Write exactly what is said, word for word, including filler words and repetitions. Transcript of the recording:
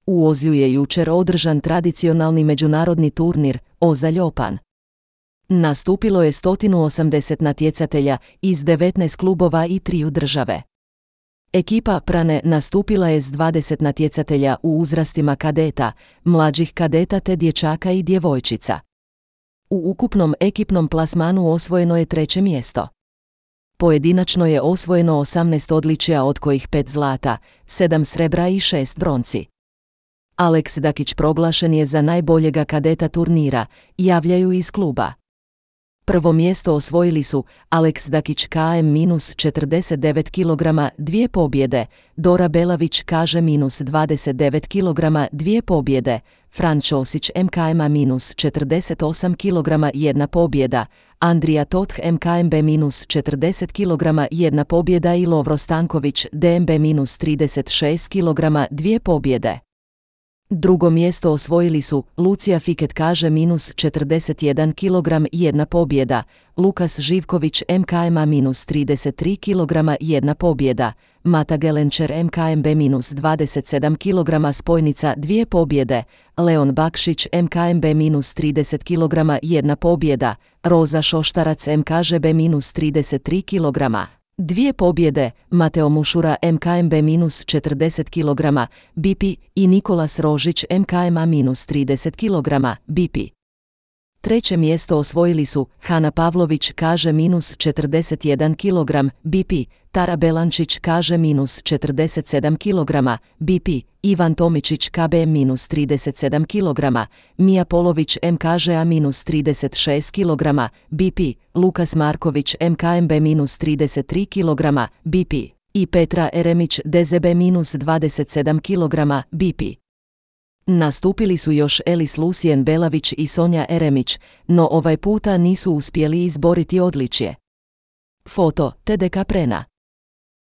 U Ozlju je jučer održan tradicionalni međunarodni turnir Ozalj Open. Nastupilo je sto osamdeset natjecatelja iz devetnaest klubova i triju države. Ekipa Prane nastupila je s dvadeset natjecatelja u uzrastima kadeta, mlađih kadeta te dječaka i djevojčica. U ukupnom ekipnom plasmanu osvojeno je treće mjesto. Pojedinačno je osvojeno osamnaest odličja, od kojih pet zlata, sedam srebra i šest bronci. Aleks Dakić proglašen je za najboljega kadeta turnira, javljaju iz kluba. Prvo mjesto osvojili su Aleks Dakić K M četrdeset devet kilograma, dvije pobjede, Dora Belavić kaže dvadeset devet kilograma, dvije pobjede, Fran Ćosić M K M četrdeset osam kilograma, jedna pobjeda, Andrija Toth M K M B četrdeset kilograma, jedna pobjeda i Lovro Stanković D M B trideset šest kilograma, dvije pobjede. Drugo mjesto osvojili su Lucija Fiket kaže četrdeset jedan kilogram, jedna pobjeda, Lukas Živković M K M A trideset tri kilograma, jedna pobjeda, Mata Gelenčer M K M B dvadeset sedam kilograma, spojnica, dvije pobjede, Leon Bakšić M K M B trideset kilograma, jedna pobjeda, Roza Šoštarac M K Ž B trideset tri kilograma, dvije pobjede, Mateo Mušura M K M B četrdeset kilograma, B P i Nikolas Rožić M K M A trideset kilograma, B P. Treće mjesto osvojili su Hana Pavlović kaže četrdeset jedan kilogram, B P, Tara Belančić kaže četrdeset sedam kilograma, B P, Ivan Tomičić K B trideset sedam kilograma, Mija Polović M kaže A trideset šest kilograma, B P, Lukas Marković M K M B trideset tri kilograma, B P, i Petra Eremić D Z B dvadeset sedam kilograma, B P. Nastupili su još Elis Lucijen Belavić i Sonja Eremić, no ovaj puta nisu uspjeli izboriti odličje. Foto T D K Prena.